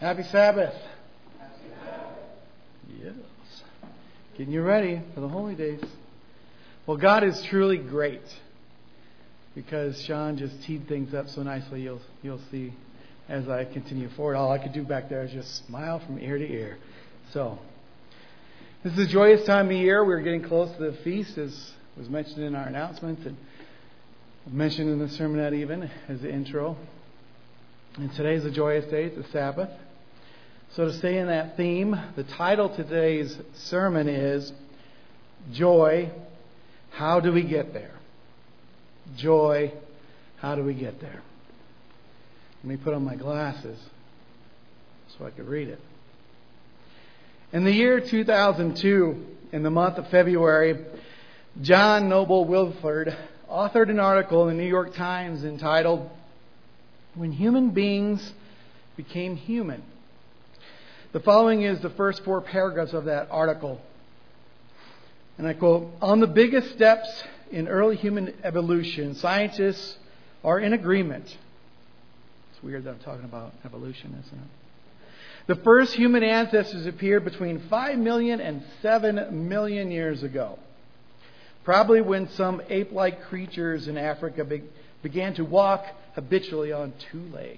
Happy Sabbath. Yes. Getting you ready for the holy days. Well, God is truly great because Sean just teed things up so nicely. You'll see as I continue forward. All I could do back there is just smile from ear to ear. So, this is a joyous time of year. We're getting close to the feast, as was mentioned in our announcements and mentioned in the sermonette even as the intro. And today is a joyous day. It's the Sabbath. So to stay in that theme, the title to today's sermon is Joy, How Do We Get There? Joy, How Do We Get There? Let me put on my glasses so I could read it. In the year 2002, in the month of February, John Noble Wilford authored an article in the New York Times entitled, When Human Beings Became Human. The following is the first 4 paragraphs of that article. And I quote, On the biggest steps in early human evolution, scientists are in agreement. It's weird that I'm talking about evolution, isn't it? The first human ancestors appeared between 5 million and 7 million years ago. Probably when some ape-like creatures in Africa began to walk habitually on 2 legs.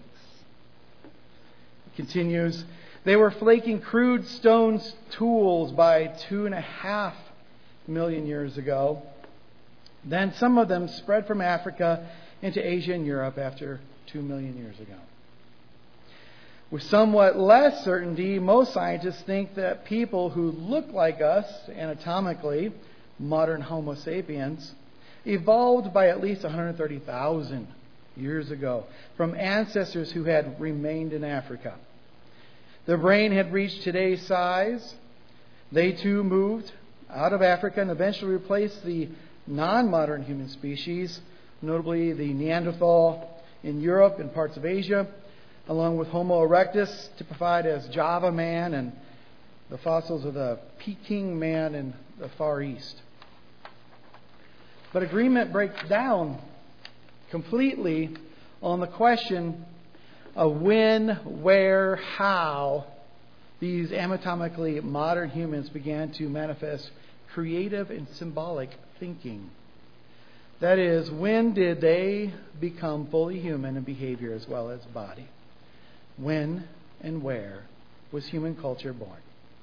It continues, they were flaking crude stone tools by 2.5 million years ago. Then some of them spread from Africa into Asia and Europe after 2 million years ago. With somewhat less certainty, most scientists think that people who look like us anatomically, modern Homo sapiens, evolved by at least 130,000 years ago from ancestors who had remained in Africa. The brain had reached today's size. They too moved out of Africa and eventually replaced the non-modern human species, notably the Neanderthal in Europe and parts of Asia, along with Homo erectus, typified as Java man, and the fossils of the Peking man in the Far East. But agreement breaks down completely on the question of when, where, how these anatomically modern humans began to manifest creative and symbolic thinking. That is, when did they become fully human in behavior as well as body? When and where was human culture born?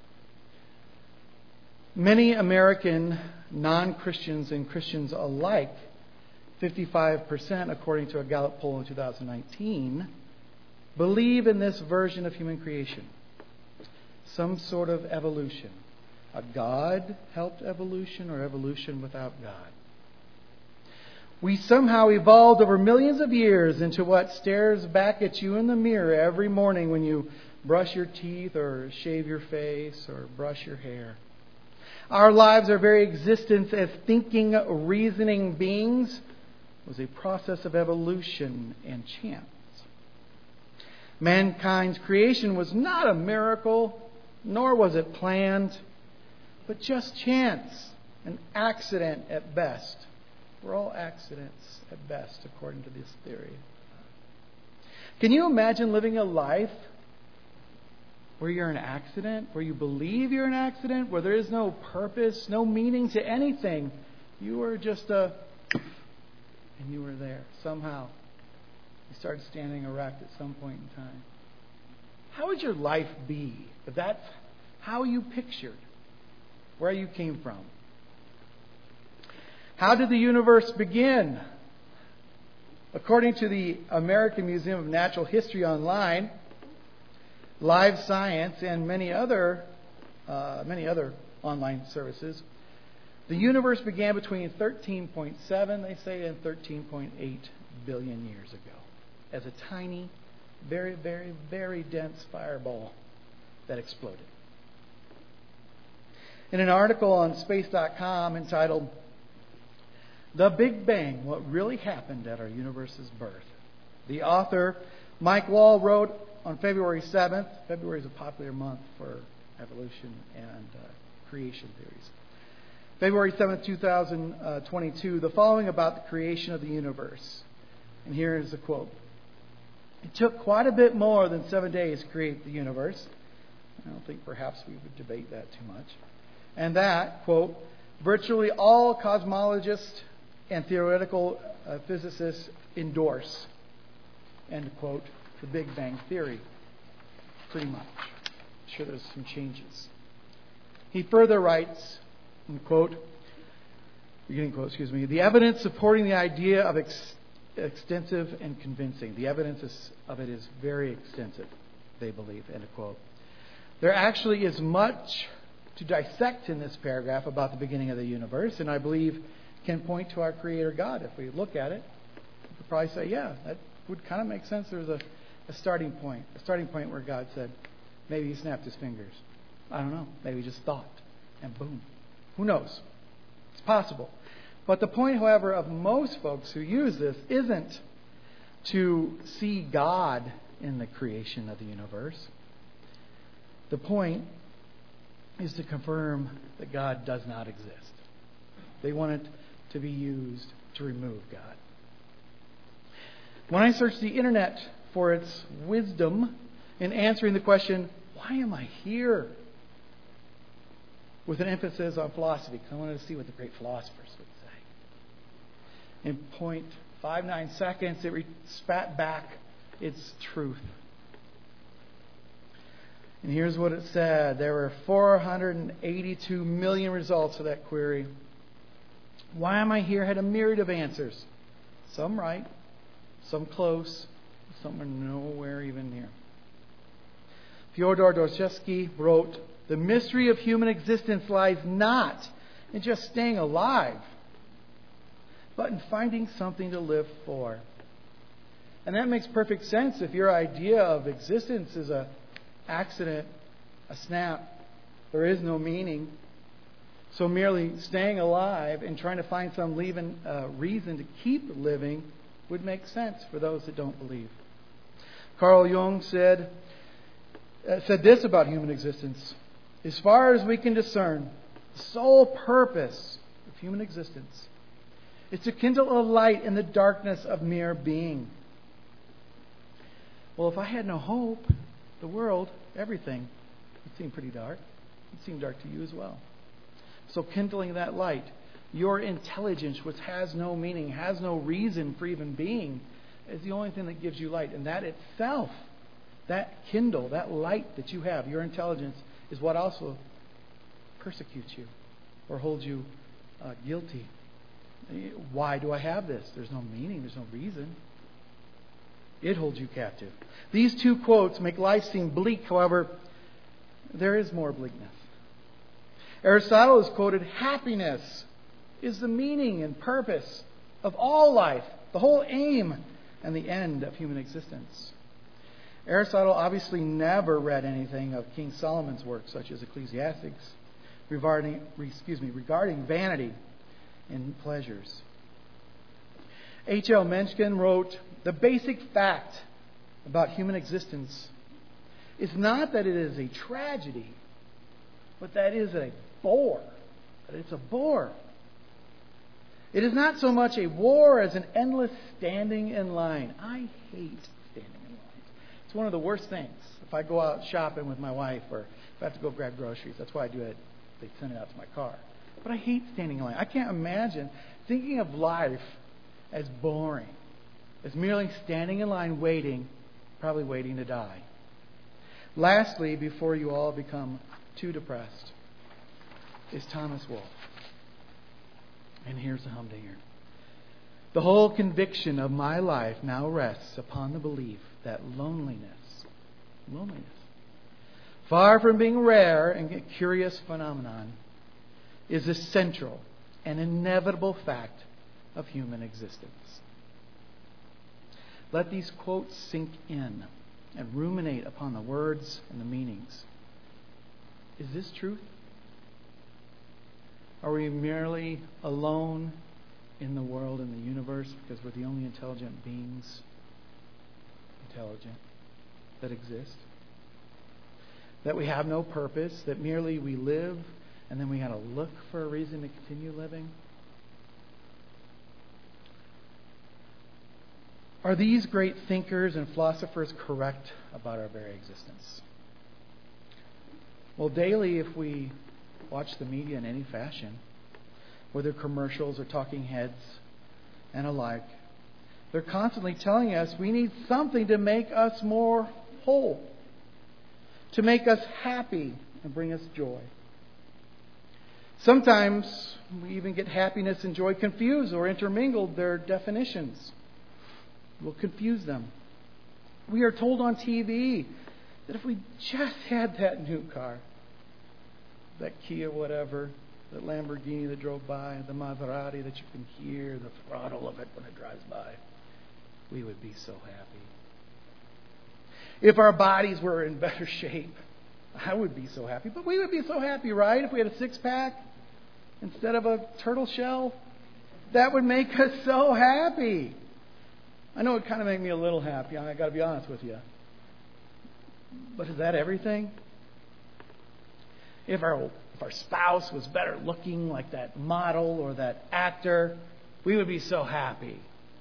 Many American non-Christians and Christians alike, 55% according to a Gallup poll in 2019, believe in this version of human creation. Some sort of evolution. A God-helped evolution or evolution without God. We somehow evolved over millions of years into what stares back at you in the mirror every morning when you brush your teeth or shave your face or brush your hair. Our lives, our very existence as thinking, reasoning beings was a process of evolution and chance. Mankind's creation was not a miracle, nor was it planned, but just chance, an accident at best. We're all accidents at best, according to this theory. Can you imagine living a life where you're an accident, where you believe you're an accident, where there is no purpose, no meaning to anything? You are just and you were there somehow. You started standing erect at some point in time. How would your life be if that's how you pictured where you came from? How did the universe begin? According to the American Museum of Natural History online, Live Science, and many other online services, the universe began between 13.7, they say, and 13.8 billion years ago, as a tiny, very, very, very dense fireball that exploded. In an article on space.com entitled The Big Bang, What Really Happened at Our Universe's Birth, the author, Mike Wall, wrote on February 7th, February is a popular month for evolution and creation theories, February 7th, 2022, the following about the creation of the universe. And here is a quote. It took quite a bit more than 7 days to create the universe. I don't think perhaps we would debate that too much. And that, quote, virtually all cosmologists and theoretical physicists endorse, end quote, the Big Bang Theory. Pretty much. I'm sure there's some changes. He further writes, end quote, beginning quote, the evidence supporting the idea of extensive and convincing. The evidence of it is very extensive, they believe, end quote. There actually is much to dissect in this paragraph about the beginning of the universe, and I believe can point to our Creator God. If we look at it, we could probably say, yeah, that would kind of make sense. There's a starting point where God said, maybe He snapped His fingers. I don't know. Maybe He just thought, and boom. Who knows? It's possible. But the point, however, of most folks who use this isn't to see God in the creation of the universe. The point is to confirm that God does not exist. They want it to be used to remove God. When I search the internet for its wisdom in answering the question, why am I here? With an emphasis on philosophy, because I wanted to see what the great philosophers would say. In 0.59 seconds, it spat back its truth. And here's what it said. There were 482 million results of that query. Why am I here? Had a myriad of answers. Some right, some close, some are nowhere even near. Fyodor Dostoevsky wrote, the mystery of human existence lies not in just staying alive, but in finding something to live for. And that makes perfect sense if your idea of existence is an accident, a snap. There is no meaning. So merely staying alive and trying to find some reason to keep living would make sense for those that don't believe. Carl Jung said this about human existence. As far as we can discern, the sole purpose of human existence is to kindle a light in the darkness of mere being. Well, if I had no hope, the world, everything, would seem pretty dark. It would seem dark to you as well. So kindling that light, your intelligence, which has no meaning, has no reason for even being, is the only thing that gives you light. And that itself, that kindle, that light that you have, your intelligence, is what also persecutes you or holds you guilty. Why do I have this? There's no meaning. There's no reason. It holds you captive. These two quotes make life seem bleak. However, there is more bleakness. Aristotle is quoted, happiness is the meaning and purpose of all life, the whole aim and the end of human existence. Aristotle obviously never read anything of King Solomon's work, such as Ecclesiastes, regarding vanity and pleasures. H.L. Mencken wrote, the basic fact about human existence is not that it is a tragedy, but that it is a bore. That it's a bore. It is not so much a war as an endless standing in line. I hate standing in lines. It's one of the worst things. If I go out shopping with my wife or if I have to go grab groceries, that's why I do it. They send it out to my car. But I hate standing in line. I can't imagine thinking of life as boring, as merely standing in line waiting, probably waiting to die. Lastly, before you all become too depressed, is Thomas Wolfe. And here's the humdinger. The whole conviction of my life now rests upon the belief that loneliness, far from being rare and a curious phenomenon, is a central and inevitable fact of human existence. Let these quotes sink in and ruminate upon the words and the meanings. Is this truth? Are we merely alone in the world and the universe because we're the only intelligent beings that exist? That we have no purpose, that merely we live and then we got to look for a reason to continue living? Are these great thinkers and philosophers correct about our very existence? Well, daily, if we watch the media in any fashion, whether commercials or talking heads and alike, they're constantly telling us we need something to make us more whole, to make us happy and bring us joy. Sometimes we even get happiness and joy confused or intermingled. Their definitions will confuse them. We are told on TV that if we just had that new car, that Kia whatever, that Lamborghini that drove by, the Maserati that you can hear the throttle of it when it drives by, we would be so happy. If our bodies were in better shape, I would be so happy. But we would be so happy, right? If we had a six-pack instead of a turtle shell, that would make us so happy. I know it kind of made me a little happy. I got to be honest with you. But is that everything? If our spouse was better looking, like that model or that actor, we would be so happy.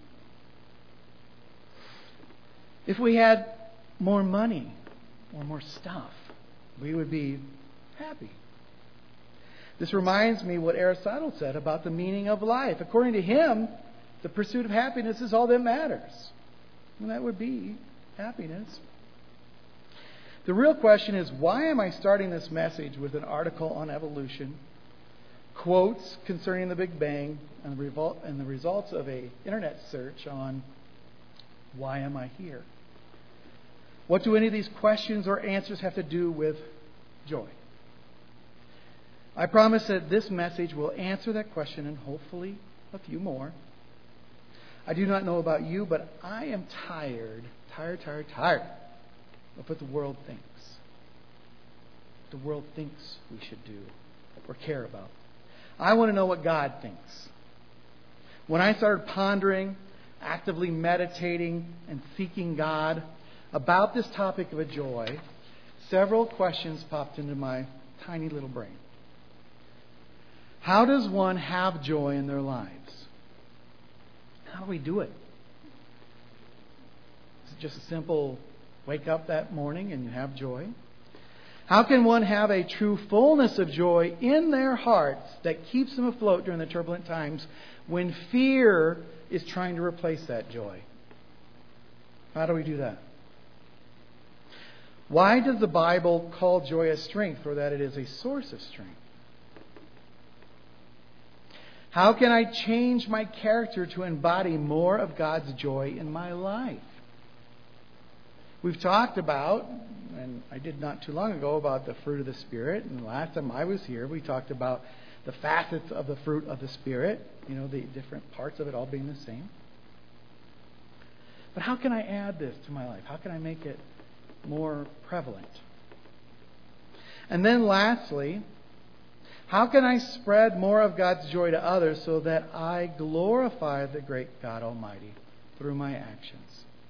If we had more money or more stuff, we would be happy. This reminds me what Aristotle said about the meaning of life. According to him, the pursuit of happiness is all that matters. And that would be happiness. The real question is, why am I starting this message with an article on evolution, quotes concerning the Big Bang, and the results of an internet search on why am I here? What do any of these questions or answers have to do with joy? I promise that this message will answer that question and hopefully a few more. I do not know about you, but I am tired of what the world thinks. The world thinks we should do or care about. I want to know what God thinks. When I started pondering, actively meditating, and seeking God about this topic of a joy, several questions popped into my tiny little brain. How does one have joy in their lives? How do we do it? Is it just a simple wake up that morning and you have joy? How can one have a true fullness of joy in their hearts that keeps them afloat during the turbulent times when fear is trying to replace that joy? How do we do that? Why does the Bible call joy a strength, or that it is a source of strength? How can I change my character to embody more of God's joy in my life? We've talked about, and I did not too long ago, about the fruit of the Spirit. And the last time I was here, we talked about the facets of the fruit of the Spirit. You know, the different parts of it all being the same. But how can I add this to my life? How can I make it more prevalent? And then lastly, how can I spread more of God's joy to others so that I glorify the great God Almighty through my actions?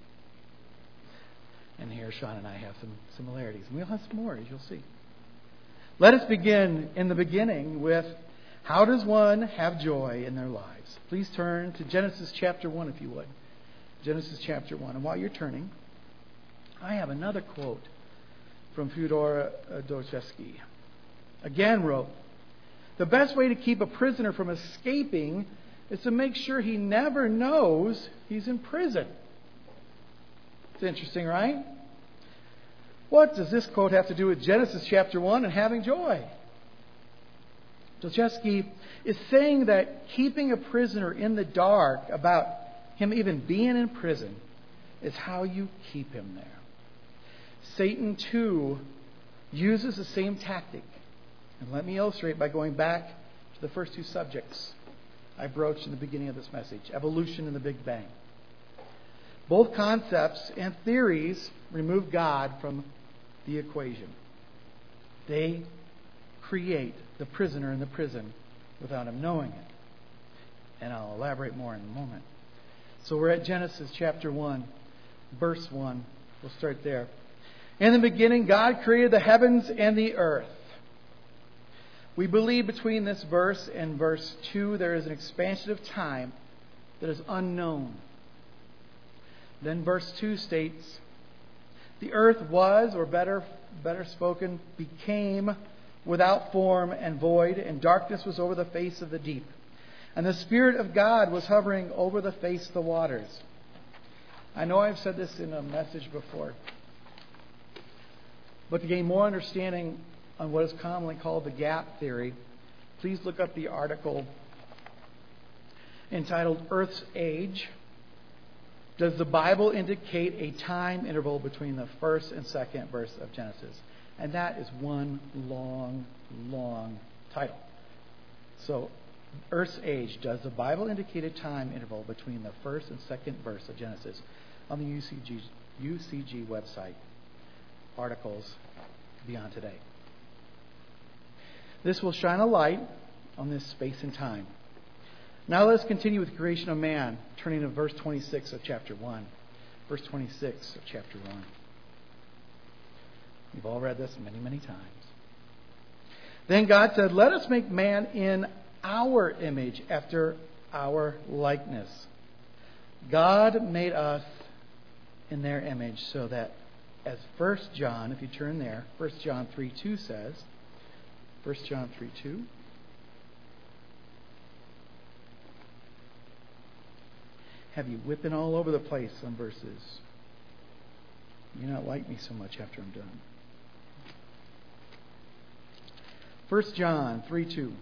And here Sean and I have some similarities. And we'll have some more, as you'll see. Let us begin in the beginning with, how does one have joy in their lives? Please turn to Genesis chapter 1, if you would. Genesis chapter 1. And while you're turning, I have another quote from Fyodor Dostoevsky. Again wrote, "The best way to keep a prisoner from escaping is to make sure he never knows he's in prison." It's interesting, right? What does this quote have to do with Genesis chapter 1 and having joy? Dostoevsky is saying that keeping a prisoner in the dark about him even being in prison is how you keep him there. Satan, too, uses the same tactic. And let me illustrate by going back to the first two subjects I broached in the beginning of this message, evolution and the Big Bang. Both concepts and theories remove God from the equation. They create the prisoner in the prison without him knowing it. And I'll elaborate more in a moment. So we're at Genesis chapter 1, verse 1. We'll start there. In the beginning, God created the heavens and the earth. We believe between this verse and verse 2 there is an expansion of time that is unknown. Then verse 2 states, the earth was, or better spoken, became without form and void, and darkness was over the face of the deep. And the Spirit of God was hovering over the face of the waters. I know I've said this in a message before, but to gain more understanding on what is commonly called the gap theory, please look up the article entitled Earth's Age. Does the Bible indicate a time interval between the first and second verse of Genesis? And that is one long, long title. So, Earth's Age. Does the Bible indicate a time interval between the first and second verse of Genesis? On the UCG website. Articles Beyond Today. This will shine a light on this space and time. Now let's continue with the creation of man, turning to verse 26 of chapter 1. Verse 26 of chapter 1. We've all read this many, many times. Then God said, let us make man in our image, after our likeness. God made us in their image, so that, as 1 John, if you turn there, 1 John 3:2 says, 1 John 3:2, have you whipping all over the place on verses? You not like me so much after I'm done. 1 John 3:2.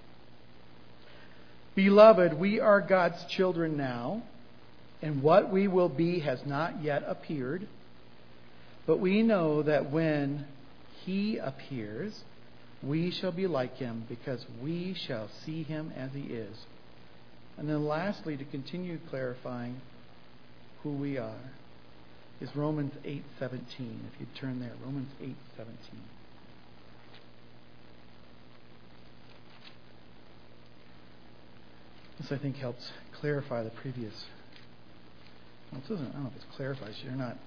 Beloved, we are God's children now, and what we will be has not yet appeared. But we know that when He appears, we shall be like Him, because we shall see Him as He is. And then lastly, to continue clarifying who we are, is Romans 8:17. If you turn there, Romans 8:17. This, I think, helps clarify the previous. Well, it doesn't. I don't know if it clarifies. You're not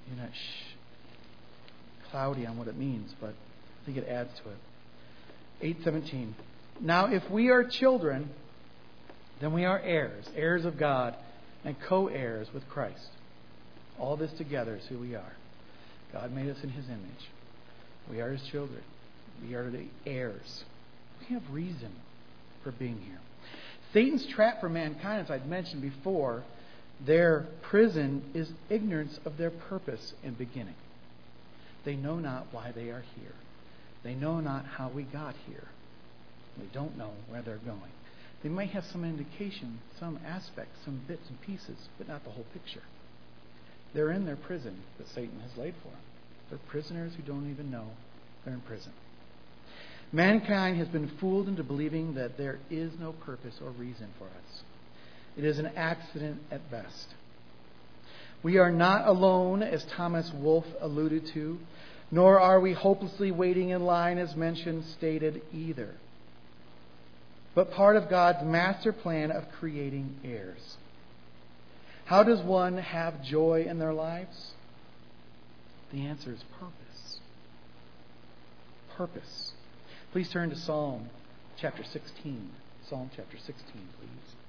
cloudy on what it means, but I think it adds to it. 8:17. Now, if we are children, then we are heirs, heirs of God, and co-heirs with Christ. All this together is who we are. God made us in His image. We are His children. We are the heirs. We have reason for being here. Satan's trap for mankind, as I'd mentioned before, their prison is ignorance of their purpose and beginning. They know not why they are here. They know not how we got here. They don't know where they're going. They might have some indication, some aspects, some bits and pieces, but not the whole picture. They're in their prison that Satan has laid for them. They're prisoners who don't even know they're in prison. Mankind has been fooled into believing that there is no purpose or reason for us. It is an accident at best. We are not alone, as Thomas Wolfe alluded to, nor are we hopelessly waiting in line, as mentioned, stated either, but part of God's master plan of creating heirs. How does one have joy in their lives? The answer is purpose. Purpose. Please turn to Psalm chapter 16. Psalm chapter 16, please.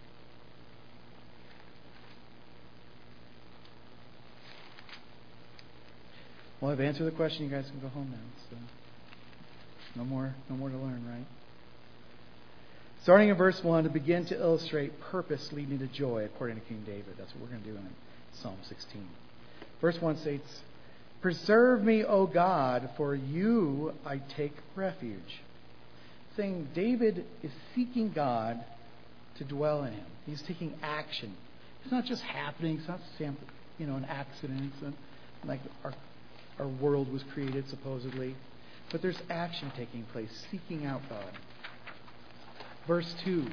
Well, I've answered the question. You guys can go home now. So no more to learn, right? Starting in verse 1, to begin to illustrate purpose leading to joy, according to King David. That's what we're going to do in Psalm 16. Verse 1 states, "Preserve me, O God, for you I take refuge." Saying David is seeking God to dwell in him. He's taking action. It's not just happening. It's not an accident. It's not like our world was created, supposedly. But there's action taking place, seeking out God. Verse 2.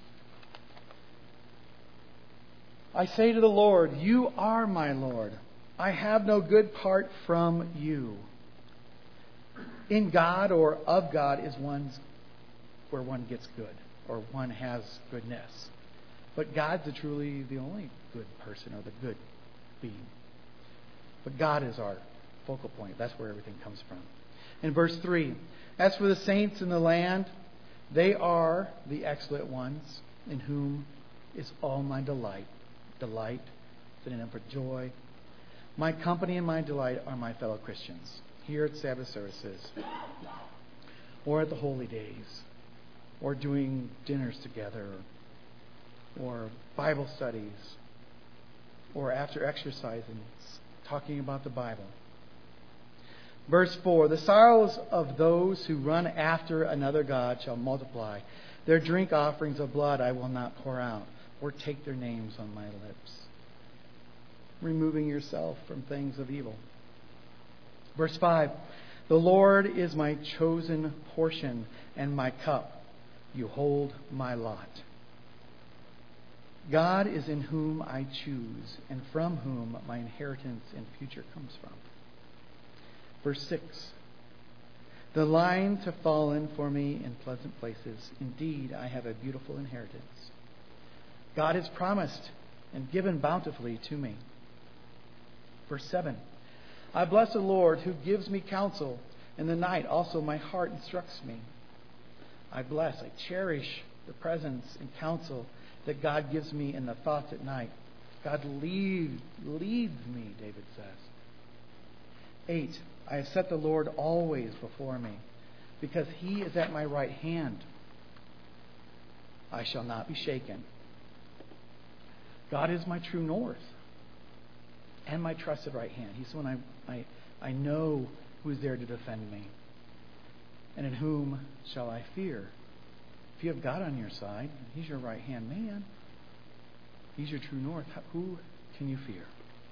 I say to the Lord, you are my Lord. I have no good part from you. In God or of God is where one gets good, or one has goodness. But God's truly the only good person or the good being. But God is our focal point. That's where everything comes from. In verse 3, as for the saints in the land, they are the excellent ones, in whom is all my delight. Delight, synonym for joy, My company and my delight are my fellow Christians here at Sabbath services, or at the holy days, or doing dinners together, or Bible studies, or after exercising, talking about the Bible. Verse 4, the sorrows of those who run after another god shall multiply. Their drink offerings of blood I will not pour out, or take their names on my lips. Removing yourself from things of evil. Verse 5, the Lord is my chosen portion and my cup. You hold my lot. God is in whom I choose, and from whom my inheritance and future comes from. Verse 6, the lines have fallen for me in pleasant places. Indeed, I have a beautiful inheritance. God has promised and given bountifully to me. Verse 7, I bless the Lord who gives me counsel. In the night also my heart instructs me. I cherish the presence and counsel that God gives me in the thoughts at night. God leads me, David says. 8, I have set the Lord always before me, because He is at my right hand. I shall not be shaken. God is my true north and my trusted right hand. He's the one I know who is there to defend me. And in whom shall I fear? If you have God on your side, He's your right hand man. He's your true north. Who can you fear?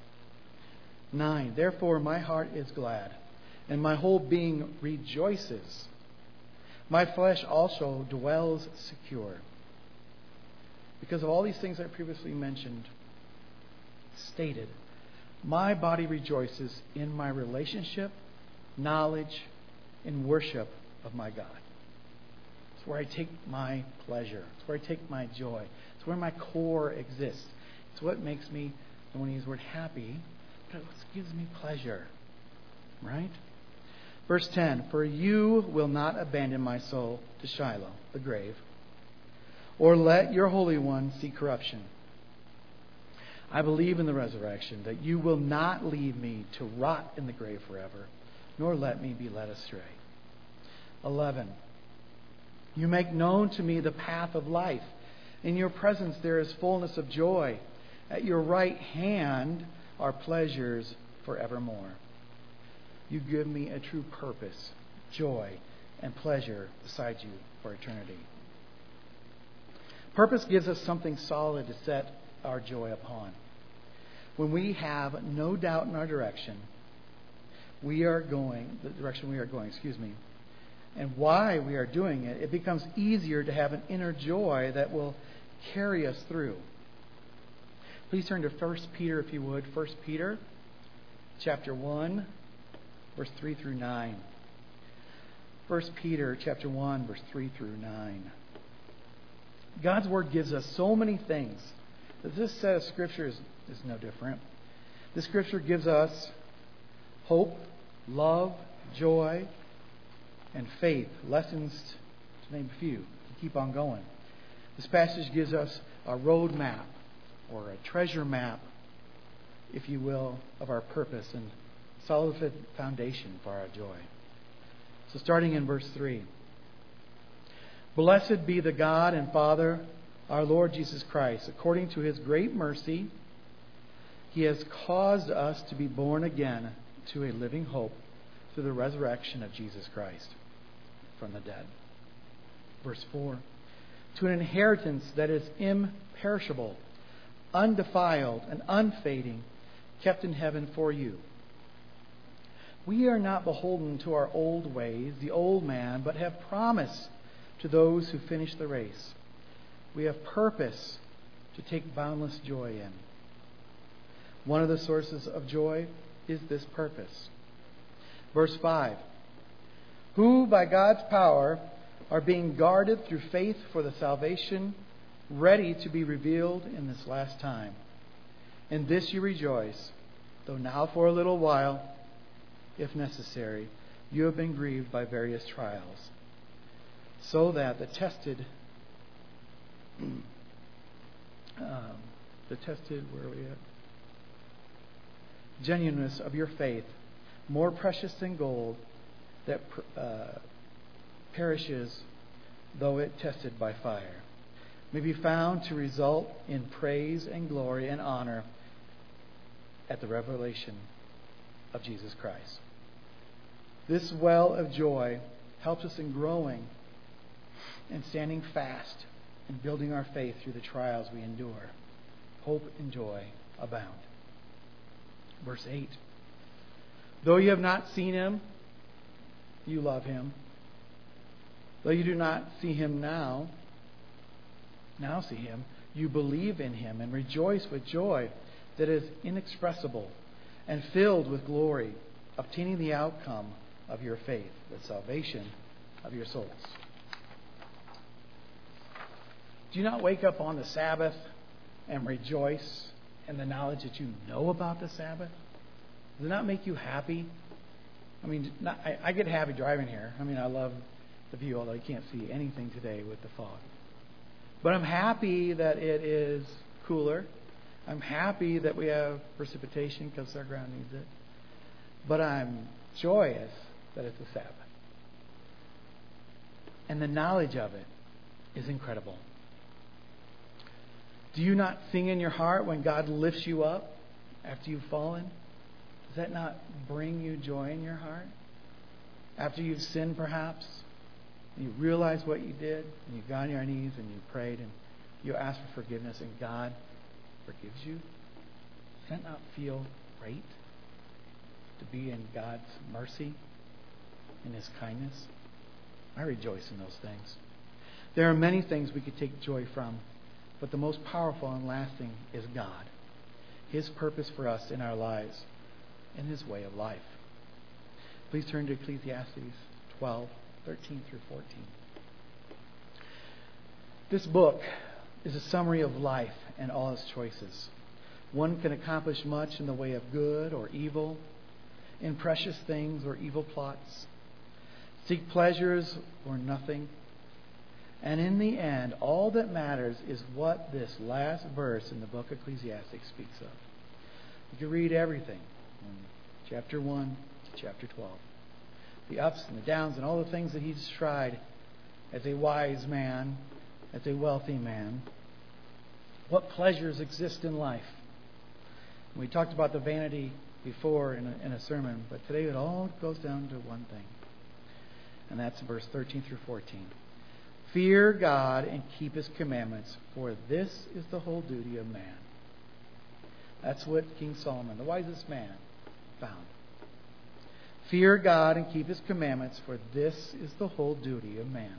9, therefore my heart is glad, and my whole being rejoices. My flesh also dwells secure. Because of all these things I previously mentioned, stated, my body rejoices in my relationship, knowledge, and worship of my God. It's where I take my pleasure. It's where I take my joy. It's where my core exists. It's what makes me, I want to use the word happy, but it gives me pleasure. Right? Verse 10, for you will not abandon my soul to Shiloh, the grave, or let your Holy One see corruption. I believe in the resurrection, that you will not leave me to rot in the grave forever, nor let me be led astray. 11, you make known to me the path of life. In your presence there is fullness of joy. At your right hand are pleasures forevermore. You give me a true purpose, joy, and pleasure beside you for eternity. Purpose gives us something solid to set our joy upon. When we have no doubt in our direction, the direction we are going, and why we are doing it, it becomes easier to have an inner joy that will carry us through. Please turn to 1 Peter, if you would. 1 Peter, chapter 1, verse 3 through 9. 1 Peter, chapter 1, verse 3 through 9. God's Word gives us so many things. This set of Scripture is no different. The Scripture gives us hope, love, joy, and faith. Lessons, to name a few, to keep on going. This passage gives us a road map, or a treasure map, if you will, of our purpose and solid foundation for our joy. So starting in verse 3. Blessed be the God and Father, our Lord Jesus Christ. According to His great mercy, He has caused us to be born again to a living hope through the resurrection of Jesus Christ from the dead. Verse 4. To an inheritance that is imperishable, undefiled, and unfading, kept in heaven for you. We are not beholden to our old ways, the old man, but have promise to those who finish the race. We have purpose to take boundless joy in. One of the sources of joy is this purpose. Verse 5. Who by God's power are being guarded through faith for the salvation ready to be revealed in this last time. In this you rejoice, though now for a little while, if necessary, you have been grieved by various trials, so that the tested, where are we at? genuineness of your faith, more precious than gold that perishes though it tested by fire, may be found to result in praise and glory and honor at the revelation of Jesus Christ. This well of joy helps us in growing and standing fast and building our faith through the trials we endure. Hope and joy abound. Verse 8. Though you have not seen him, you love him. Though you do not see him now see him, you believe in him and rejoice with joy that is inexpressible and filled with glory, obtaining the outcome of your faith, the salvation of your souls. Do you not wake up on the Sabbath and rejoice in the knowledge that you know about the Sabbath? Does it not make you happy? I mean, I get happy driving here. I mean, I love the view, although you can't see anything today with the fog. But I'm happy that it is cooler. I'm happy that we have precipitation because our ground needs it. But I'm joyous that it's a Sabbath. And the knowledge of it is incredible. Do you not sing in your heart when God lifts you up after you've fallen? Does that not bring you joy in your heart? After you've sinned, perhaps, and you realize what you did, and you've gone on your knees and you prayed and you asked for forgiveness, and God forgives you? Does that not feel great to be in God's mercy, in His kindness? I rejoice in those things. There are many things we could take joy from, but the most powerful and lasting is God, His purpose for us in our lives, and His way of life. Please turn to Ecclesiastes 12, 13 through 14. This book is a summary of life and all its choices. One can accomplish much in the way of good or evil, in precious things or evil plots, seek pleasures or nothing. And in the end, all that matters is what this last verse in the book of Ecclesiastes speaks of. You can read everything from chapter 1 to chapter 12. The ups and the downs and all the things that he's tried as a wise man, as a wealthy man. What pleasures exist in life? We talked about the vanity before in a sermon, but today it all goes down to one thing. And that's verse 13 through 14. Fear God and keep His commandments, for this is the whole duty of man. That's what King Solomon, the wisest man, found. Fear God and keep His commandments, for this is the whole duty of man.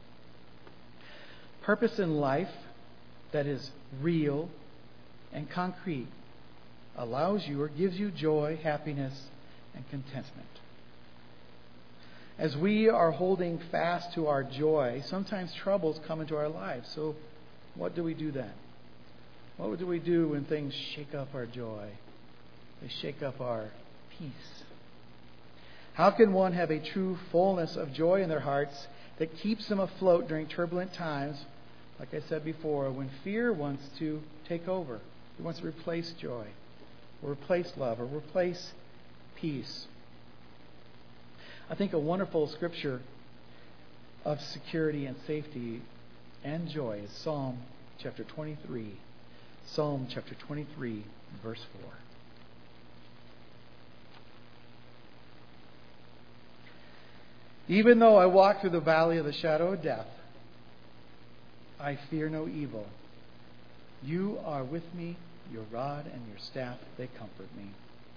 Purpose in life that is real and concrete allows you or gives you joy, happiness, and contentment. As we are holding fast to our joy, sometimes troubles come into our lives. So what do we do then? What do we do when things shake up our joy? They shake up our peace. How can one have a true fullness of joy in their hearts that keeps them afloat during turbulent times, like I said before, when fear wants to take over? It wants to replace joy, or replace love, or replace peace. I think a wonderful scripture of security and safety and joy is Psalm chapter 23. Psalm chapter 23, verse 4. Even though I walk through the valley of the shadow of death, I fear no evil. You are with me, your rod and your staff, they comfort me.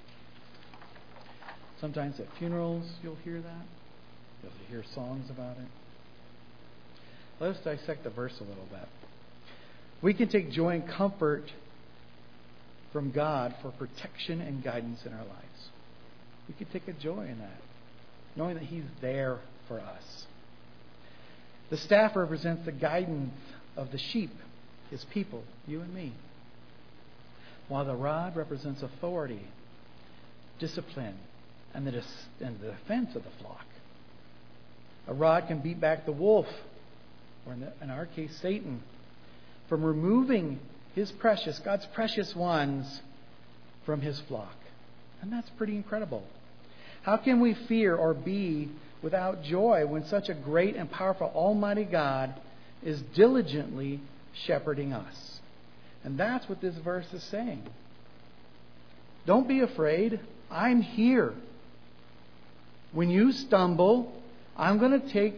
Sometimes at funerals you'll hear that. You'll hear songs about it. Let us dissect the verse a little bit. We can take joy and comfort from God for protection and guidance in our lives. We can take a joy in that, knowing that He's there for us. The staff represents the guidance of the sheep, His people, you and me. While the rod represents authority, discipline, and the defense of the flock. A rod can beat back the wolf, or in our case, Satan, from removing God's precious ones from His flock. And that's pretty incredible. How can we fear or be without joy when such a great and powerful Almighty God is diligently shepherding us? And that's what this verse is saying. Don't be afraid. I'm here. When you stumble, I'm going to take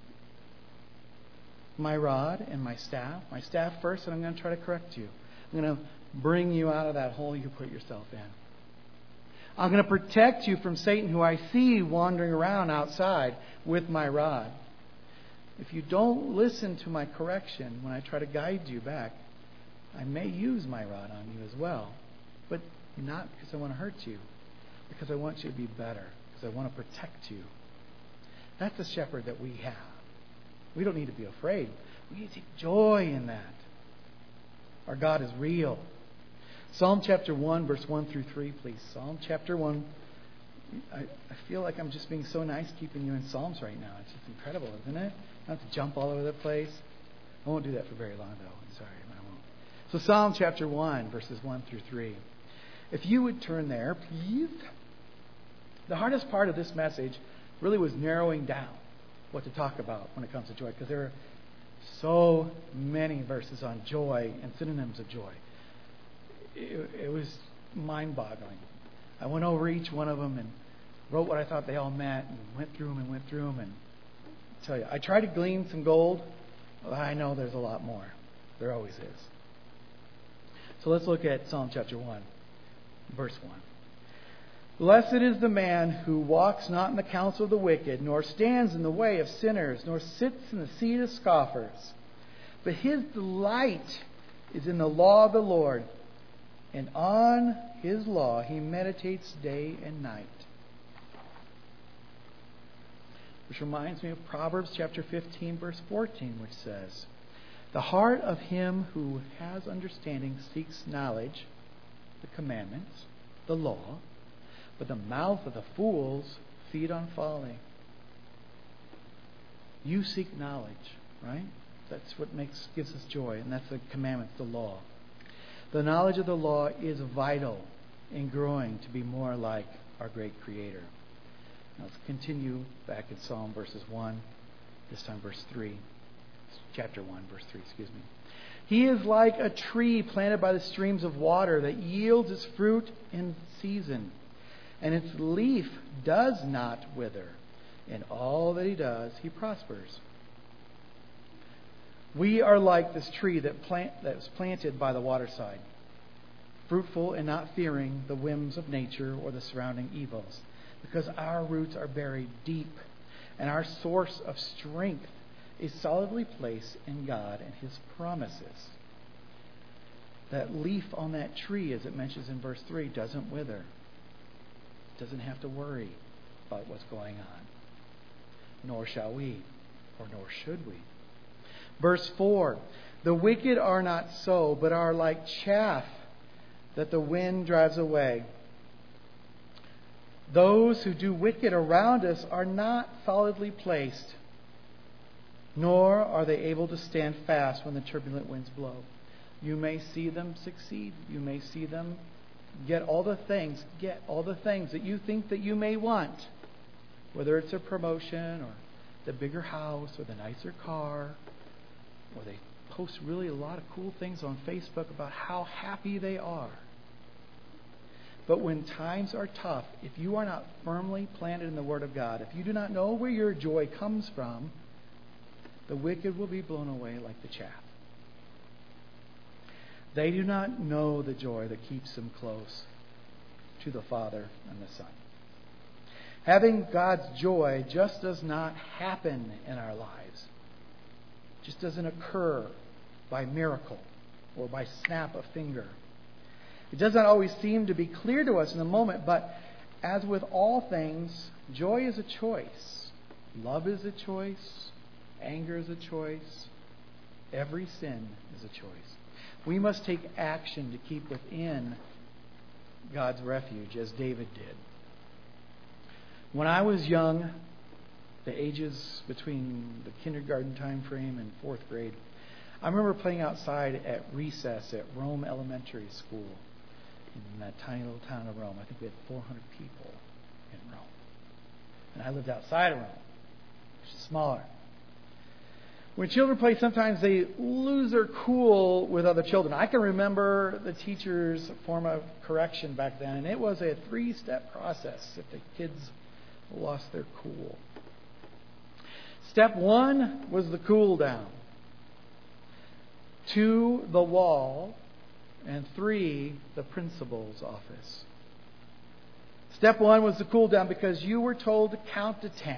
my rod and my staff first, and I'm going to try to correct you. I'm going to bring you out of that hole you put yourself in. I'm going to protect you from Satan, who I see wandering around outside with my rod. If you don't listen to my correction when I try to guide you back, I may use my rod on you as well. But not because I want to hurt you, because I want you to be better, because I want to protect you. That's the shepherd that we have. We don't need to be afraid. We need to take joy in that. Our God is real. Psalm chapter 1, verse 1 through 3, please. Psalm chapter 1. I feel like I'm just being so nice keeping you in Psalms right now. It's just incredible, isn't it? I don't have to jump all over the place. I won't do that for very long, though. I'm sorry, I won't. So Psalm chapter 1, verses 1 through 3. If you would turn there, please. The hardest part of this message really was narrowing down what to talk about when it comes to joy, because there are so many verses on joy and synonyms of joy. It was mind-boggling. I went over each one of them and wrote what I thought they all meant and went through them and I tell you, I tried to glean some gold. Well, I know there's a lot more. There always is. So let's look at Psalm chapter 1, verse 1. Blessed is the man who walks not in the counsel of the wicked, nor stands in the way of sinners, nor sits in the seat of scoffers. But his delight is in the law of the Lord, and on his law he meditates day and night. Which reminds me of Proverbs chapter 15, verse 14, which says, the heart of him who has understanding seeks knowledge, the commandments, the law, but the mouth of the fools feed on folly. You seek knowledge, right? That's what gives us joy, and that's the commandments, the law. The knowledge of the law is vital in growing to be more like our great Creator. Now let's continue back in Psalm verses 1, this time verse 3. Chapter 1, verse 3, excuse me. He is like a tree planted by the streams of water that yields its fruit in season, and its leaf does not wither. In all that he does, he prospers. We are like this tree that was planted by the waterside, fruitful and not fearing the whims of nature or the surrounding evils, because our roots are buried deep, and our source of strength is solidly placed in God and His promises. That leaf on that tree, as it mentions in verse 3, doesn't wither. It doesn't have to worry about what's going on. Nor shall we, or nor should we. Verse 4, the wicked are not so, but are like chaff that the wind drives away. Those who do wicked around us are not solidly placed, nor are they able to stand fast when the turbulent winds blow. You may see them succeed. You may see them get all the things that you think that you may want, whether it's a promotion or the bigger house or the nicer car, or they post really a lot of cool things on Facebook about how happy they are. But when times are tough, if you are not firmly planted in the Word of God, if you do not know where your joy comes from, the wicked will be blown away like the chaff. They do not know the joy that keeps them close to the Father and the Son. Having God's joy just does not happen in our lives. It just doesn't occur by miracle or by snap of finger. It does not always seem to be clear to us in the moment, but as with all things, joy is a choice. Love is a choice. Anger is a choice. Every sin is a choice. We must take action to keep within God's refuge, as David did. When I was young, the ages between the kindergarten time frame and fourth grade, I remember playing outside at recess at Rome Elementary School. in that tiny little town of Rome. I think we had 400 people in Rome. And I lived outside of Rome, which is smaller. When children play, sometimes they lose their cool with other children. I can remember the teacher's form of correction back then, and it was a 3-step process if the kids lost their cool. Step 1 was the cool down. 2, the wall. And 3, the principal's office. Step 1 was the cool down because you were told to count to 10.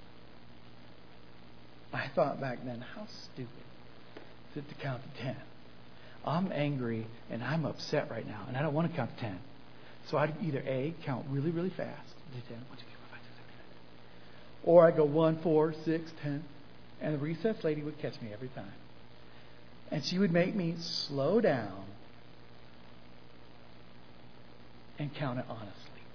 I thought back then, how stupid is it to count to 10? I'm angry and I'm upset right now, and I don't want to count to 10. So I'd either A, count really, really fast, 10, 1, 2, 3, 4, 5, 6, 7, 8, 9. Or I'd go 1, 4, 6, 10, and the recess lady would catch me every time. And she would make me slow down and count it honestly.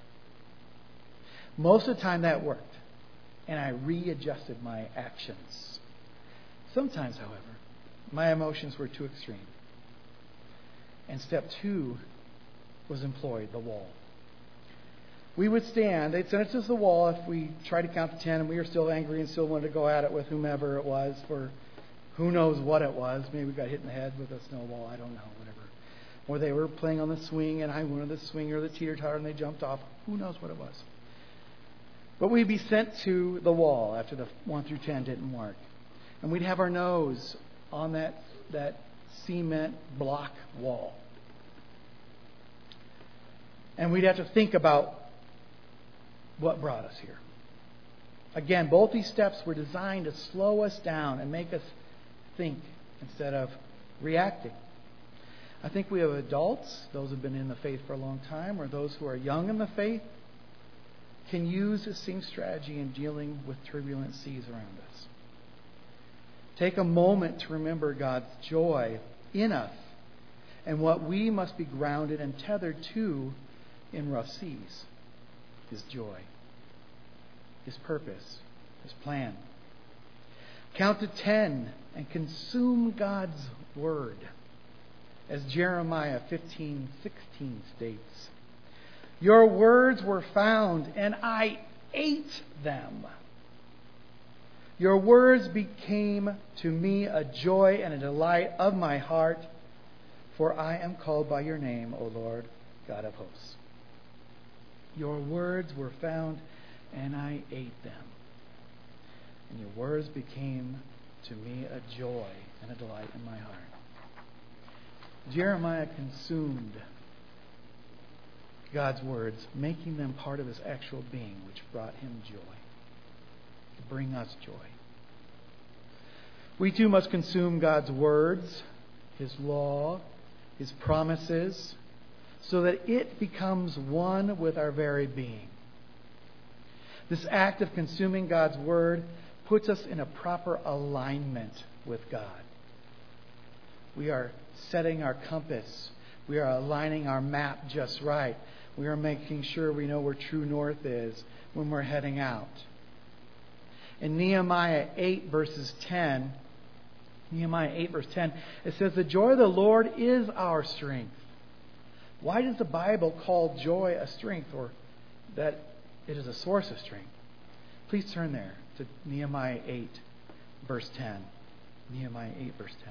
Most of the time that worked, and I readjusted my actions. Sometimes, however, my emotions were too extreme. And step 2 was employed, the wall. We would stand, they'd send us to the wall if we tried to count to 10 and we were still angry and still wanted to go at it with whomever it was for who knows what it was. Maybe we got hit in the head with a snowball, I don't know, whatever. Or they were playing on the swing and I wanted the swing or the teeter-totter and they jumped off. Who knows what it was. But we'd be sent to the wall after the 1 through 10 didn't work. And we'd have our nose on that cement block wall. And we'd have to think about what brought us here. Again, both these steps were designed to slow us down and make us think instead of reacting. I think we have adults, those who have been in the faith for a long time, or those who are young in the faith, can use the same strategy in dealing with turbulent seas around us. Take a moment to remember God's joy in us and what we must be grounded and tethered to in rough seas. His joy, His purpose, His plan. Count to 10 and consume God's Word. As Jeremiah 15:16 states, your words were found, and I ate them. Your words became to me a joy and a delight of my heart, for I am called by your name, O Lord, God of hosts. Your words were found, and I ate them. And your words became to me a joy and a delight in my heart. Jeremiah consumed God's words, making them part of his actual being, which brought him joy. To bring us joy. We too must consume God's words, His law, His promises, so that it becomes one with our very being. This act of consuming God's Word puts us in a proper alignment with God. We are setting our compass. We are aligning our map just right. We are making sure we know where true north is when we're heading out. In Nehemiah 8 verse 10, it says, the joy of the Lord is our strength. Why does the Bible call joy a strength, or that it is a source of strength? Please turn there to Nehemiah 8 verse 10. Nehemiah 8 verse 10.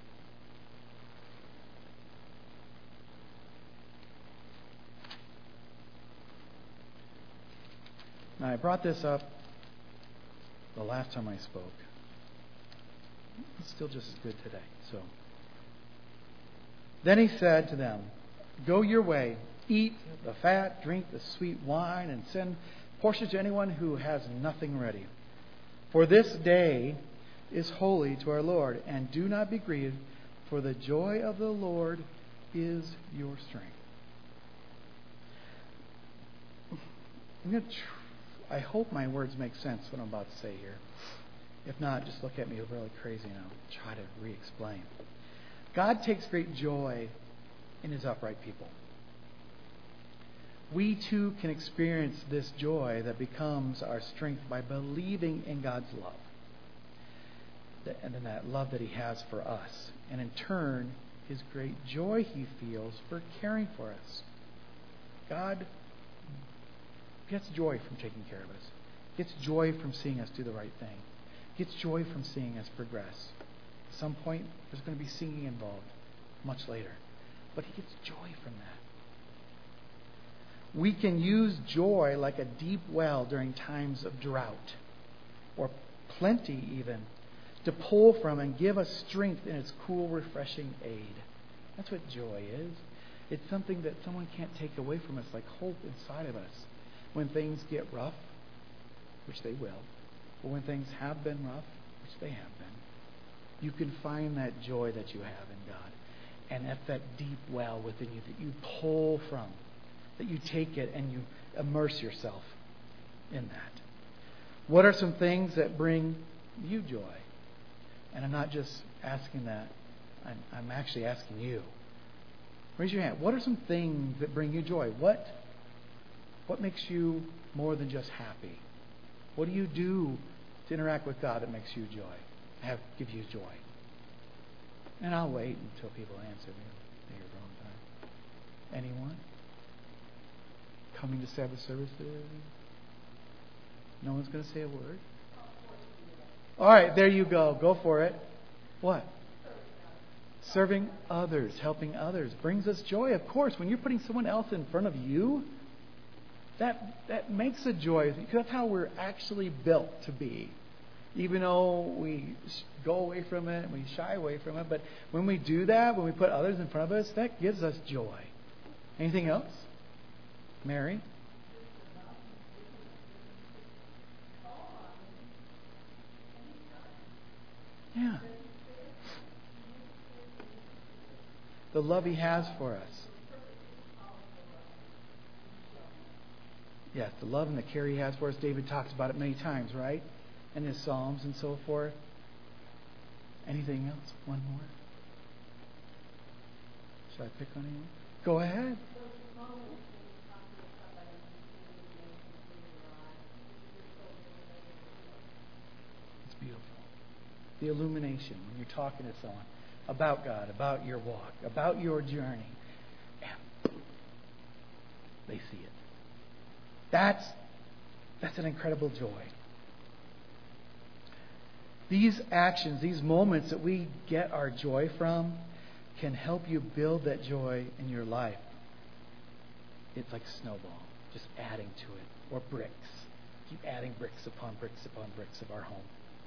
Now, I brought this up the last time I spoke. It's still just as good today. So, then he said to them, go your way, eat the fat, drink the sweet wine, and send portions to anyone who has nothing ready. For this day is holy to our Lord, and do not be grieved, for the joy of the Lord is your strength. I hope my words make sense what I'm about to say here. If not, just look at me really crazy and I'll try to re-explain. God takes great joy in His upright people. We too can experience this joy that becomes our strength by believing in God's love. And in that love that He has for us. And in turn, His great joy He feels for caring for us. God gets joy from taking care of us. Gets joy from seeing us do the right thing. Gets joy from seeing us progress. At some point, there's going to be singing involved, much later. But He gets joy from that. We can use joy like a deep well during times of drought, or plenty even, to pull from and give us strength in its cool, refreshing aid. That's what joy is. It's something that someone can't take away from us, like hope inside of us. When things get rough, which they will, or when things have been rough, which they have been, you can find that joy that you have in God. And that's that deep well within you that you pull from, that you take it and you immerse yourself in that. What are some things that bring you joy? And I'm not just asking that, I'm actually asking you. Raise your hand. What are some things that bring you joy? What makes you more than just happy? What do you do to interact with God that makes you joy? Give you joy? And I'll wait until people answer me. Take your own time. Anyone? Coming to Sabbath services? No one's going to say a word? All right, there you go. Go for it. What? Serving others, helping others brings us joy. Of course, when you're putting someone else in front of you, that makes a joy. Because that's how we're actually built to be. Even though we go away from it and we shy away from it, but when we do that, when we put others in front of us, that gives us joy. Anything else? Mary? Yeah. The love He has for us. Yes, the love and the care He has for us. David talks about it many times, right? In his Psalms and so forth. Anything else? One more? Should I pick on anyone? Go ahead. It's beautiful. The illumination when you're talking to someone about God, about your walk, about your journey, and they see it. That's an incredible joy. These actions, these moments that we get our joy from, can help you build that joy in your life. It's like a snowball, just adding to it, or bricks. Keep adding bricks upon bricks upon bricks of our home.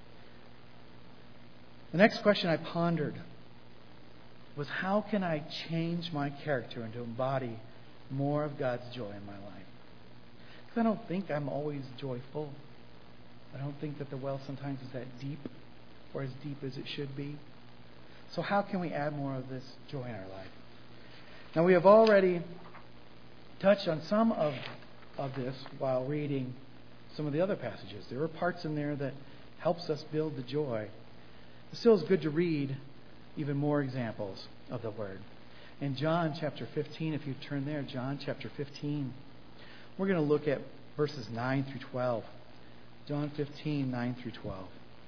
The next question I pondered was, how can I change my character and to embody more of God's joy in my life? Because I don't think I'm always joyful. I don't think that the well sometimes is that deep, or as deep as it should be. So how can we add more of this joy in our life? Now, we have already touched on some of this while reading some of the other passages. There are parts in there that helps us build the joy. It still is good to read even more examples of the Word. In John chapter 15, if you turn there, John chapter 15, we're going to look at verses 9 through 12. John 15, 9 through 12.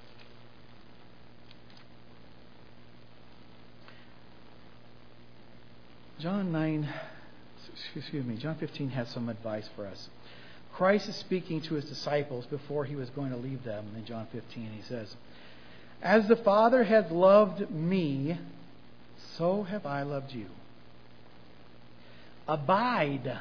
John 15 has some advice for us. Christ is speaking to His disciples before He was going to leave them. In John 15, He says, "As the Father has loved me, so have I loved you. Abide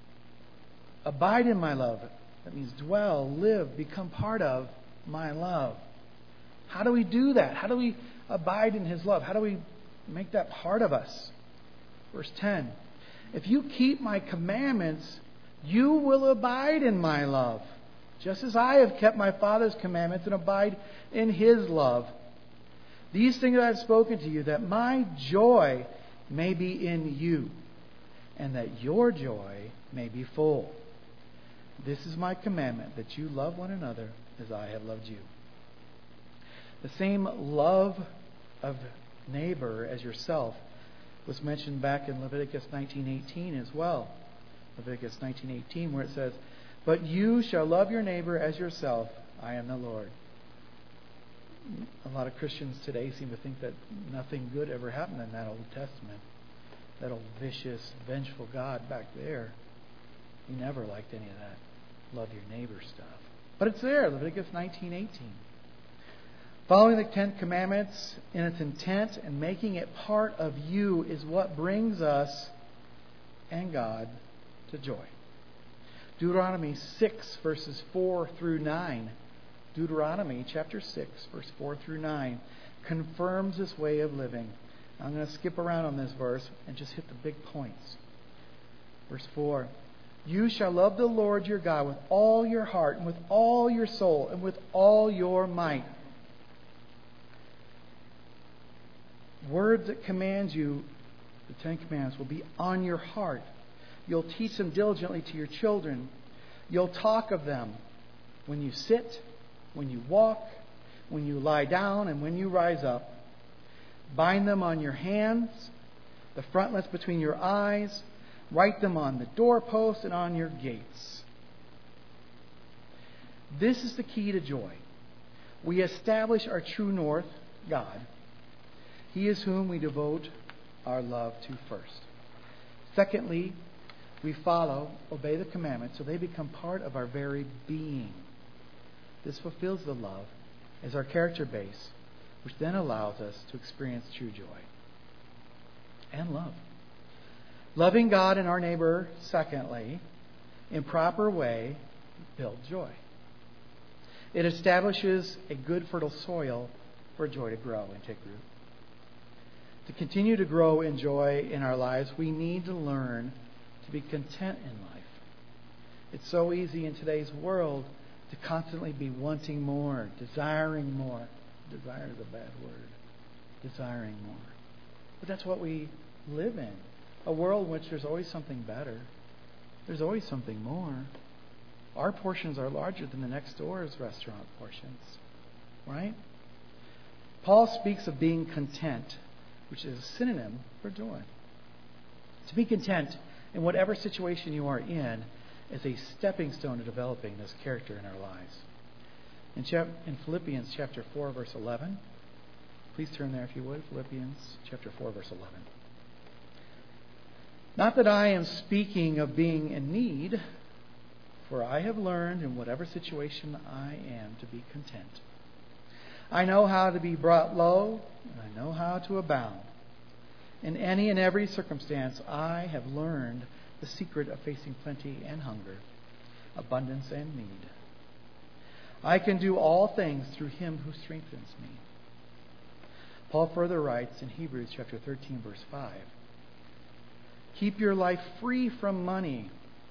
in my love." That means dwell, live, become part of my love. How do we do that? How do we abide in His love? How do we make that part of us? Verse 10. "If you keep my commandments, you will abide in my love, just as I have kept my Father's commandments and abide in His love. These things I have spoken to you, that my joy may be in you, and that your joy may be full. This is my commandment, that you love one another as I have loved you." The same love of neighbor as yourself was mentioned back in Leviticus 19:18 as well. Leviticus 19:18, where it says, "But you shall love your neighbor as yourself. I am the Lord." A lot of Christians today seem to think that nothing good ever happened in that Old Testament. That old vicious, vengeful God back there. You never liked any of that love your neighbor stuff. But it's there, Leviticus 19:18. Following the Ten Commandments in its intent and making it part of you is what brings us and God to joy. Deuteronomy 6, verses 4 through 9. Deuteronomy chapter 6, verse 4 through 9 confirms this way of living. I'm going to skip around on this verse and just hit the big points. Verse 4. You shall love the Lord your God with all your heart and with all your soul and with all your might. Words that command you, the Ten Commandments, will be on your heart. You'll teach them diligently to your children. You'll talk of them when you sit, when you walk, when you lie down, and when you rise up. Bind them on your hands, the frontlets between your eyes. Write them on the doorposts and on your gates. This is the key to joy. We establish our true north, God. He is whom we devote our love to first. Secondly, we obey the commandments, so they become part of our very being. This fulfills the love as our character base, which then allows us to experience true joy and love. Loving God and our neighbor, secondly, in proper way, builds joy. It establishes a good fertile soil for joy to grow and take root. To continue to grow in joy in our lives, we need to learn to be content in life. It's so easy in today's world to constantly be wanting more, desiring more. Desire is a bad word. Desiring more. But that's what we live in. A world in which there's always something better. There's always something more. Our portions are larger than the next door's restaurant portions. Right? Paul speaks of being content, which is a synonym for joy. To be content in whatever situation you are in is a stepping stone to developing this character in our lives. In Philippians chapter 4, verse 11, please turn there if you would. Philippians chapter 4, verse 11. Not that I am speaking of being in need, for I have learned in whatever situation I am to be content. I know how to be brought low, and I know how to abound. In any and every circumstance, I have learned the secret of facing plenty and hunger, abundance and need. I can do all things through Him who strengthens me. Paul further writes in Hebrews chapter 13, verse 5, keep your life free from money.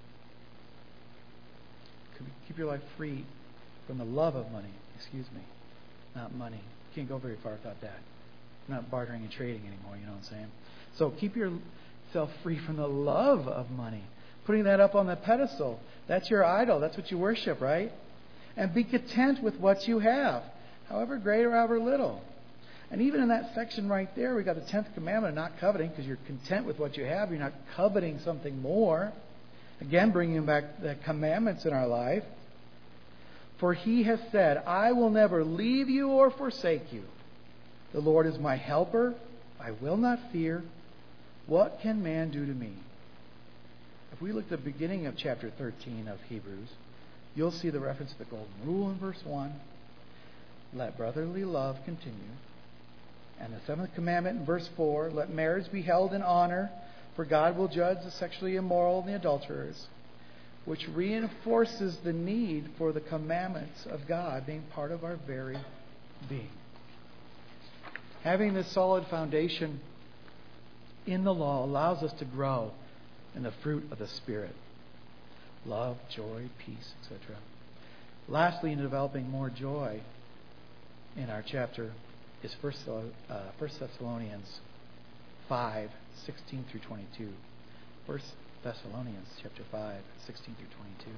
Keep your life free from the love of money. Not money. Can't go very far without that. We're not bartering and trading anymore, you know what I'm saying? So keep yourself free from the love of money. Putting that up on the pedestal. That's your idol. That's what you worship, right? And be content with what you have, however great or however little. And even in that section right there, we got the 10th commandment of not coveting, because you're content with what you have. You're not coveting something more. Again, bringing back the commandments in our life. For He has said, I will never leave you or forsake you. The Lord is my helper. I will not fear. What can man do to me? If we look at the beginning of chapter 13 of Hebrews, you'll see the reference to the golden rule in verse 1. Let brotherly love continue. And the 7th commandment in verse 4. Let marriage be held in honor, for God will judge the sexually immoral and the adulterers. Which reinforces the need for the commandments of God being part of our very being. Having this solid foundation in the law allows us to grow in the fruit of the Spirit. Love, joy, peace, etc. Lastly, in developing more joy in our chapter is 1 Thessalonians 5, 16 through 22. 1 Thessalonians chapter 5, 16 through 22.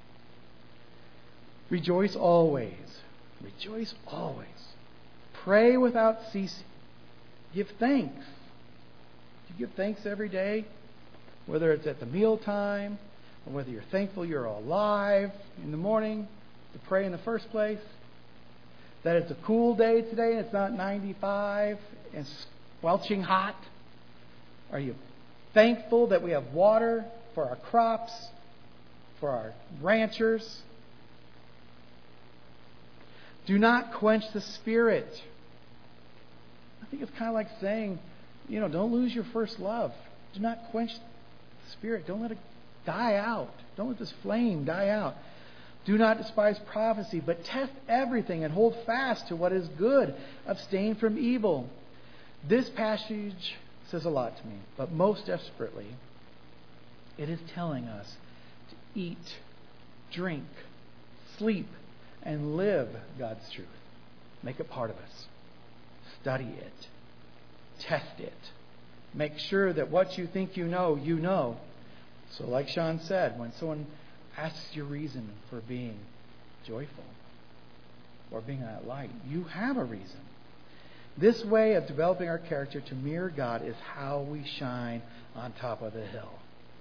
Rejoice always. Rejoice always. Pray without ceasing. Give thanks. Do you give thanks every day? Whether it's at the mealtime, or whether you're thankful you're alive in the morning to pray in the first place. That it's a cool day today and it's not 95 and squelching hot. Are you thankful that we have water for our crops? for our ranchers. Do not quench the Spirit. I think it's kind of like saying, don't lose your first love. Do not quench the Spirit. Don't let it die out. Don't let this flame die out. Do not despise prophecy, but test everything and hold fast to what is good. Abstain from evil. This passage says a lot to me, but most desperately, it is telling us to eat, drink, sleep, and live God's truth. Make it part of us. Study it. Test it. Make sure that what you think you know, you know. So like Sean said, when someone asks your reason for being joyful or being in that light, you have a reason. This way of developing our character to mirror God is how we shine on top of the hill.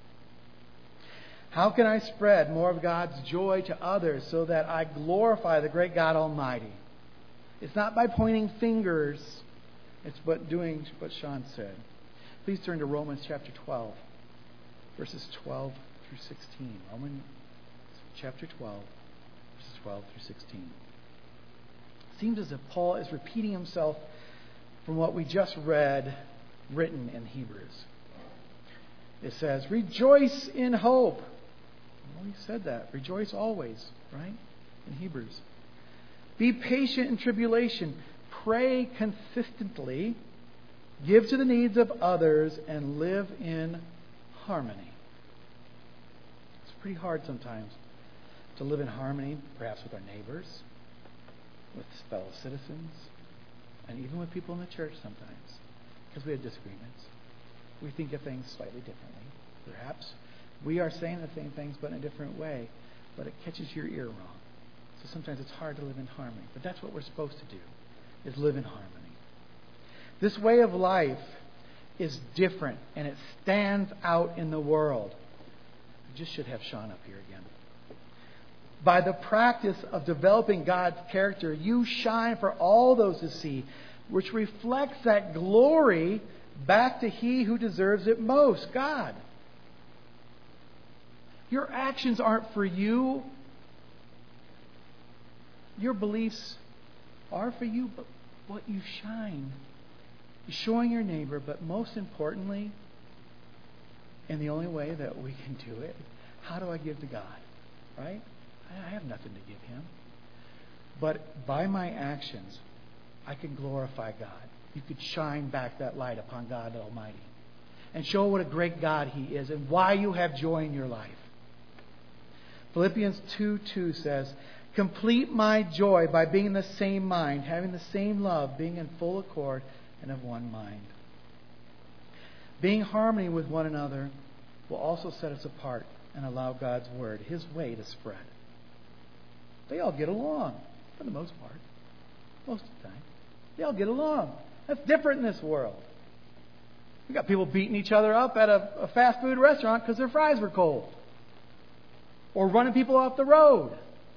How can I spread more of God's joy to others so that I glorify the great God Almighty? It's not by pointing fingers. It's but doing what Sean said. Please turn to Romans chapter 12, verses 12 through 16. Romans chapter 12, verses 12 through 16. It seems as if Paul is repeating himself from what we just read, written in Hebrews. It says, rejoice in hope. Well, he said that. Rejoice always, right? In Hebrews. Be patient in tribulation. Pray consistently. Give to the needs of others and live in harmony. It's pretty hard sometimes to live in harmony, perhaps with our neighbors, with fellow citizens, and even with people in the church sometimes, because we have disagreements. We think of things slightly differently. Perhaps we are saying the same things but in a different way, but it catches your ear wrong. So sometimes it's hard to live in harmony. But that's what we're supposed to do, is live in harmony. This way of life is different, and it stands out in the world. I just should have Sean up here again. By the practice of developing God's character, you shine for all those to see, which reflects that glory back to He who deserves it most, God. Your actions aren't for you. Your beliefs are for you, but what you shine is showing your neighbor, but most importantly, in the only way that we can do it, how do I give to God? Right? I have nothing to give Him. But by my actions, I can glorify God. You could shine back that light upon God Almighty and show what a great God He is and why you have joy in your life. Philippians 2:2 says, complete my joy by being in the same mind, having the same love, being in full accord and of one mind. Being in harmony with one another will also set us apart and allow God's Word, His way, to spread. They all get along, for the most part. Most of the time. They all get along. That's different in this world. We've got people beating each other up at a fast food restaurant because their fries were cold. Or running people off the road.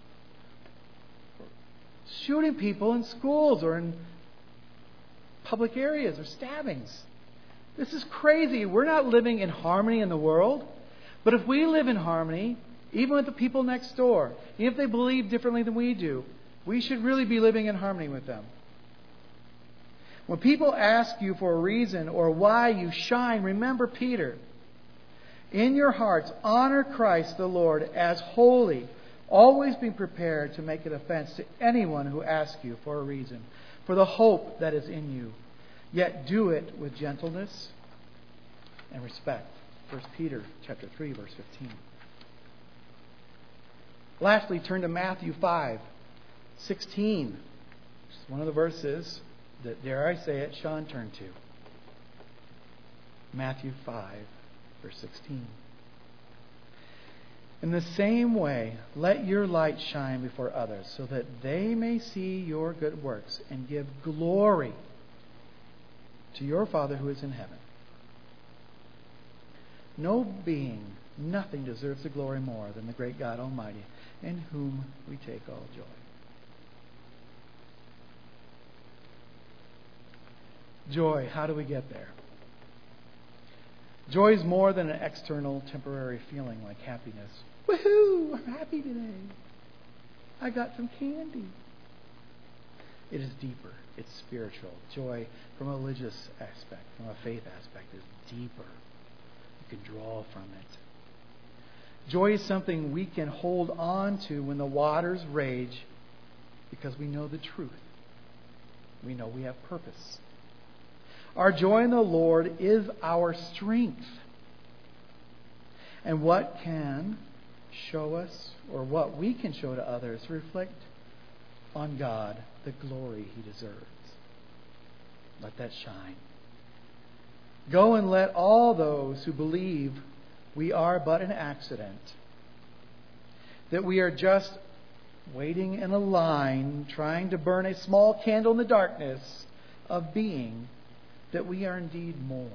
Shooting people in schools or in public areas or stabbings. This is crazy. We're not living in harmony in the world. But if we live in harmony, even with the people next door, even if they believe differently than we do, we should really be living in harmony with them. When people ask you for a reason or why you shine, remember Peter. In your hearts, honor Christ the Lord as holy, always being prepared to make an offense to anyone who asks you for a reason, for the hope that is in you. Yet do it with gentleness and respect. 1 Peter chapter 3, verse 15. Lastly, turn to Matthew 5:16. Which is one of the verses that, dare I say it, Sean turned to. Matthew 5, verse 16. In the same way, let your light shine before others, so that they may see your good works and give glory to your Father who is in heaven. No being, nothing deserves the glory more than the great God Almighty, in whom we take all joy. Joy, how do we get there? Joy is more than an external, temporary feeling like happiness. Woohoo! I'm happy today. I got some candy. It is deeper. It's spiritual. Joy from a religious aspect, from a faith aspect, is deeper. You can draw from it. Joy is something we can hold on to when the waters rage because we know the truth. We know we have purpose. Our joy in the Lord is our strength. And what can show us, or what we can show to others, reflect on God the glory He deserves. Let that shine. Go and let all those who believe we are but an accident, that we are just waiting in a line, trying to burn a small candle in the darkness of being, that we are indeed more.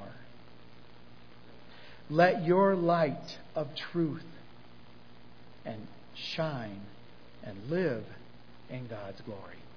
Let your light of truth and shine and live in God's glory.